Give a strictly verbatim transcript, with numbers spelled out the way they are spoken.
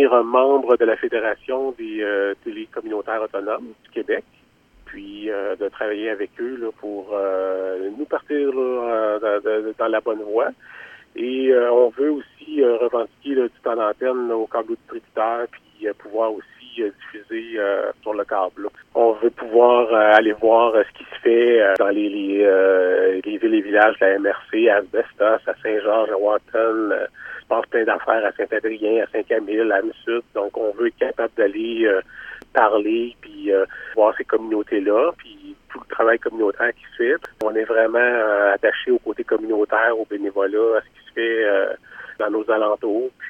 devenir un membre de la Fédération des euh, télécommunautaires autonomes du Québec, puis euh, de travailler avec eux là, pour euh, nous partir là, dans, dans, dans la bonne voie. Et euh, on veut aussi euh, revendiquer là, du temps d'antenne là, au câble distributeur, puis euh, pouvoir aussi euh, diffuser euh, sur le câble. Là. On veut pouvoir euh, aller voir euh, ce qui se fait euh, dans les, les, euh, les villes et villages de la M R C, à Asbestos, à Saint-Georges, à Wharton, euh, je pense plein d'affaires à Saint-Adrien, à Saint-Camille, à Amsut. Donc on veut être capable d'aller euh, parler, puis euh, voir ces communautés-là, puis tout le travail communautaire qui se fait. On est vraiment euh, attaché au côté communautaire, au bénévolat, à ce qui se fait euh, dans nos alentours.